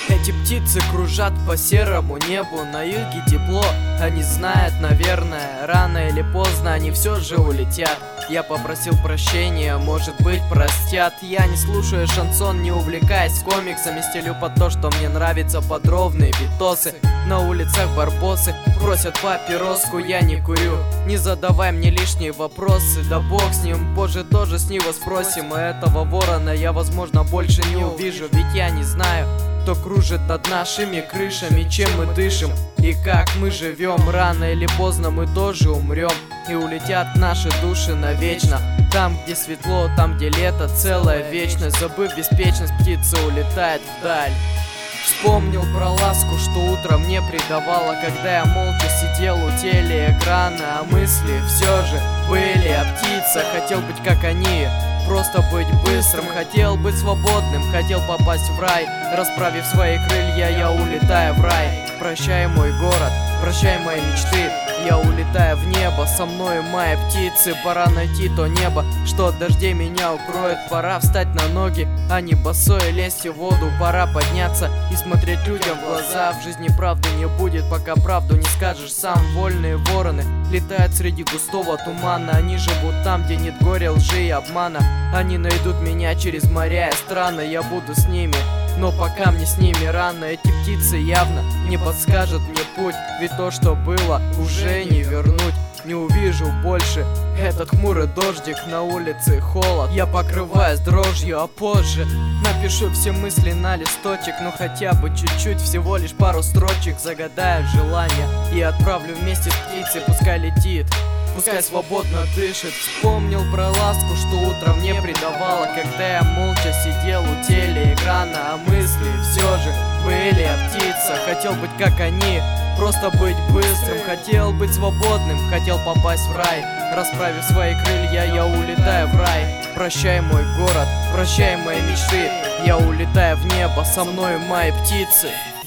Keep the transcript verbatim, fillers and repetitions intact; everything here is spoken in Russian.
Эти птицы кружат по серому небу, на юге тепло. Они знают, наверное, рано или поздно они все же улетят. Я попросил прощения, может быть простят. Я не слушаю шансон, не увлекаясь комиксами. Стелю под то, что мне нравится, под ровные битосы. На улицах барбосы просят папироску, я не курю. Не задавай мне лишние вопросы, да бог с ним, позже тоже с него спросим. И этого ворона я, возможно, больше не увижу, ведь я не знаю, кто кружит над нашими крышами, чем мы дышим и как мы живем. Рано или поздно мы тоже умрем, и улетят наши души навечно. Там, где светло, там, где лето, целая вечность. Забыв беспечность, птица улетает вдаль. Вспомнил про ласку, что утро мне придавала, когда я молча сидел у телеэкрана. А мысли все же были о птицах. Хотел быть как они, просто быть быстрым. Хотел быть свободным, хотел попасть в рай. Расправив свои крылья, я улетаю в рай. Прощай, мой город, прощай, мои мечты. Я улетаю в небо, со мной мои птицы. Пора найти то небо, что от дождей меня укроет. Пора встать на ноги, а не босой лезть в воду. Пора подняться и смотреть людям в глаза. В жизни правды не будет, пока правду не скажешь сам. Вольные вороны летают среди густого тумана. Они живут там, где нет горя, лжи и обмана. Они найдут меня через моря и страны, я буду с ними, но пока мне с ними рано. Эти птицы явно не подскажут мне путь, ведь то, что было, уже не вернуть. Не увижу больше этот хмурый дождик, на улице холод. Я покрываюсь дрожью, а позже напишу все мысли на листочек. Ну хотя бы чуть-чуть, всего лишь пару строчек. Загадаю желание и отправлю вместе с птицей, пускай летит, пускай свободно дышит. Вспомнил про ласку, что утром мне придавала, когда я молча сидел у телеэкрана. А мысли все же были о птицах. Хотел быть как они, просто быть быстрым. Хотел быть свободным, хотел попасть в рай. Расправив свои крылья, я улетаю в рай. Прощай, мой город, прощай, мои мечты. Я улетаю в небо, со мной мои птицы.